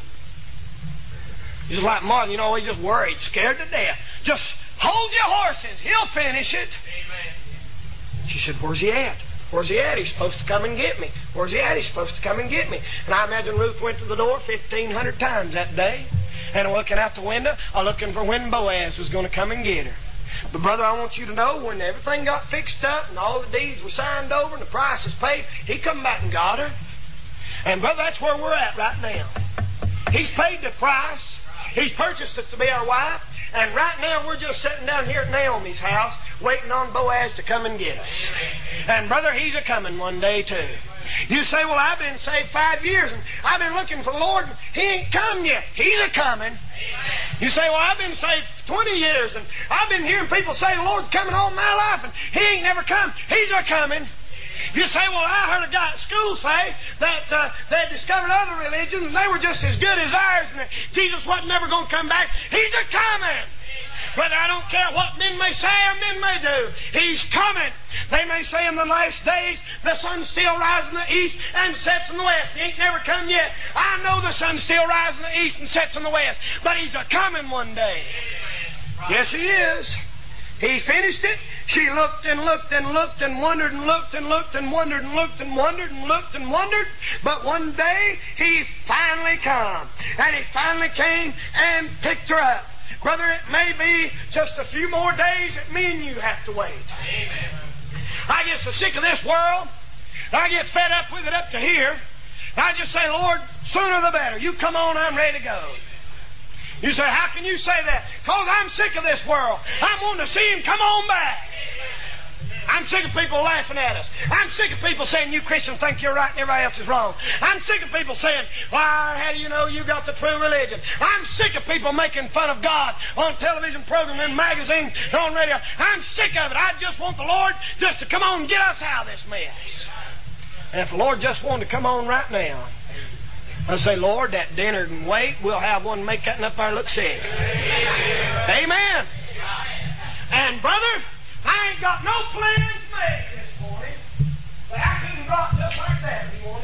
just like Martha, you know, he's just worried, scared to death. Just hold your horses. He'll finish it. Amen. She said, where's he at? Where's he at? He's supposed to come and get me. Where's he at? He's supposed to come and get me. And I imagine Ruth went to the door 1,500 times that day. And looking out the window, looking for when Boaz was going to come and get her. But brother, I want you to know, when everything got fixed up and all the deeds were signed over and the price was paid, he come back and got her. And brother, that's where we're at right now. He's paid the price. He's purchased us to be our wife. And right now we're just sitting down here at Naomi's house waiting on Boaz to come and get us. And brother, he's a-coming one day too. You say, well, I've been saved 5 years and I've been looking for the Lord and He ain't come yet. He's a-coming. You say, well, I've been saved 20 years and I've been hearing people say the Lord's coming all my life and He ain't never come. He's a-coming. You say, well, I heard a guy at school say that they discovered other religions and they were just as good as ours and that Jesus wasn't never going to come back. He's a-coming. Brother, I don't care what men may say or men may do. He's coming. They may say in the last days the sun still rises in the east and sets in the west. He ain't never come yet. I know the sun still rises in the east and sets in the west. But He's a-coming one day. Yes, He is. He finished it. She looked and looked and looked and wondered and looked and looked and wondered and looked and wondered and looked and wondered. But one day He finally come. And He finally came and picked her up. Brother, it may be just a few more days that me and you have to wait. Amen. I get so sick of this world. I get fed up with it up to here. I just say, Lord, sooner the better. You come on, I'm ready to go. You say, how can you say that? Because I'm sick of this world. I'm wanting to see Him come on back. I'm sick of people laughing at us. I'm sick of people saying you Christians think you're right and everybody else is wrong. I'm sick of people saying, why, how do you know you got the true religion? I'm sick of people making fun of God on television programs and magazines and on radio. I'm sick of it. I just want the Lord just to come on and get us out of this mess. And if the Lord just wanted to come on right now, I'd say, Lord, that dinner can wait. We'll have one make that up there look sick. Amen. And brother, I ain't got no plans made this morning, but I couldn't drop just like that anymore.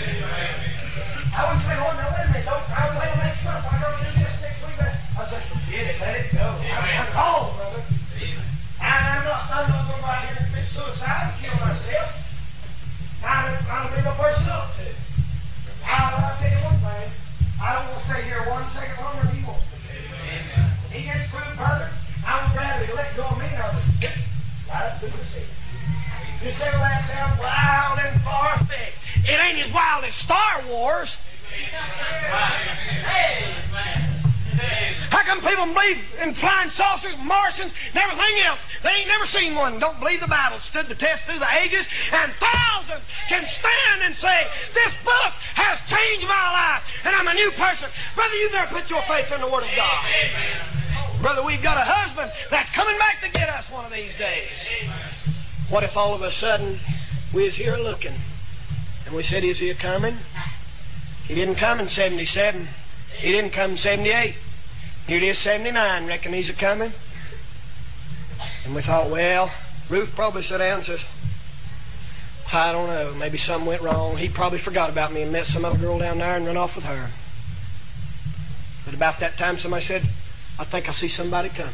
I wouldn't say, Lord, now wait a minute, I'll wait till next month. I'm going to do this next week. I said, forget it, let it go. I'm home, brother. I'm not going to go out here and commit suicide and kill myself. I don't think a person ought to. I'll tell you one thing. I don't want to stay here 1 second longer than He wants me to. If He gets through, brother, I would rather let go of me than right up through the sea. You say, well, that sounds wild and far-fetched. It ain't as wild as Star Wars. How come people believe in flying saucers, Martians, and everything else? They ain't never seen one. Don't believe the Bible. Stood the test through the ages, and thousands can stand and say, this book has changed my life, and I'm a new person. Brother, you better put your faith in the Word of God. Brother, we've got a husband that's coming back to get us one of these days. What if all of a sudden we was here looking, and we said, is he coming? He didn't come in 77. He didn't come in 78. Here it is, 79. Reckon he's a-coming? And we thought, well, Ruth probably sat down and says, I don't know, maybe something went wrong. He probably forgot about me and met some other girl down there and run off with her. But about that time, somebody said, I think I see somebody coming.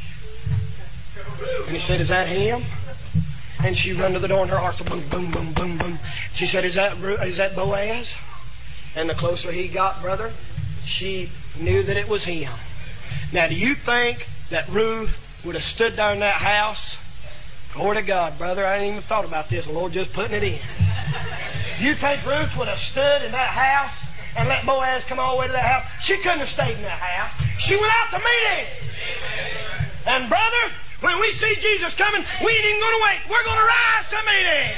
And he said, is that him? And she run to the door and her heart said, boom, boom, boom, boom, boom. She said, is that Boaz? And the closer he got, brother, she knew that it was him. Now, do you think that Ruth would have stood there in that house? Glory to God, brother. I ain't even thought about this. The Lord just putting it in. You think Ruth would have stood in that house and let Boaz come all the way to that house? She couldn't have stayed in that house. She went out to meet him. And brother, when we see Jesus coming, we ain't even going to wait. We're going to rise to meet him.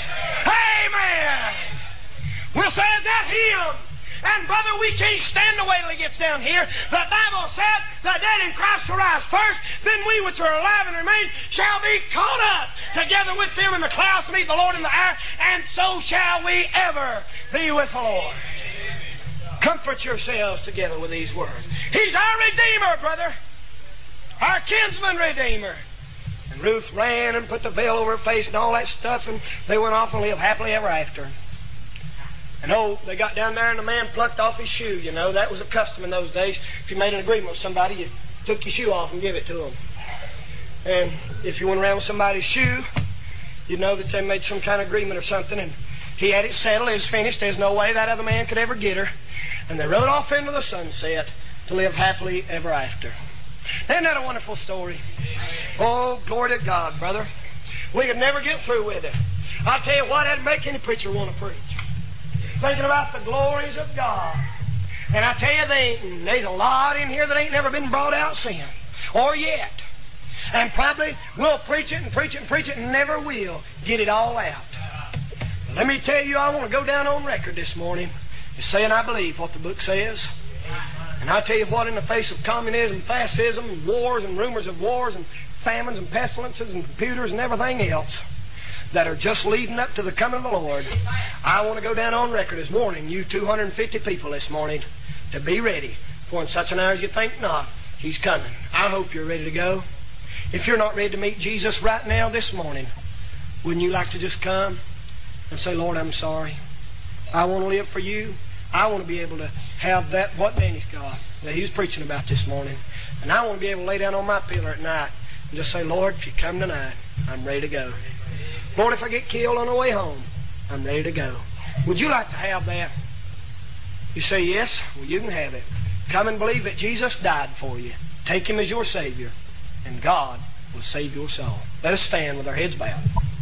Amen. We'll say, is that him? And brother, we can't stand to wait till he gets down here. The Bible said, the dead in Christ shall rise first, then we which are alive and remain shall be caught up together with them in the clouds to meet the Lord in the air, and so shall we ever be with the Lord. Comfort yourselves together with these words. He's our Redeemer, brother. Our kinsman Redeemer. And Ruth ran and put the veil over her face and all that stuff, and they went off and lived happily ever after. And they got down there and the man plucked off his shoe, you know. That was a custom in those days. If you made an agreement with somebody, you took your shoe off and give it to them. And if you went around with somebody's shoe, you'd know that they made some kind of agreement or something, and he had it settled, it was finished, there's no way that other man could ever get her. And they rode off into the sunset to live happily ever after. Isn't that a wonderful story? Oh, glory to God, brother. We could never get through with it. I tell you what, that'd make any preacher want to preach. Thinking about the glories of God. And I tell you, there's a lot in here that ain't never been brought out sin. Or yet. And probably we'll preach it and preach it and preach it and never will get it all out. But let me tell you, I want to go down on record this morning as saying I believe what the book says. And I tell you what, in the face of communism, fascism, and wars and rumors of wars and famines and pestilences and computers and everything else that are just leading up to the coming of the Lord, I want to go down on record as warning you 250 people this morning to be ready, for in such an hour as you think not, He's coming. I hope you're ready to go. If you're not ready to meet Jesus right now this morning, wouldn't you like to just come and say, Lord, I'm sorry. I want to live for you. I want to be able to have that, what Danny's got, that he was preaching about this morning. And I want to be able to lay down on my pillow at night and just say, Lord, if you come tonight, I'm ready to go. Lord, if I get killed on the way home, I'm ready to go. Would you like to have that? You say yes? Well, you can have it. Come and believe that Jesus died for you. Take Him as your Savior, and God will save your soul. Let us stand with our heads bowed.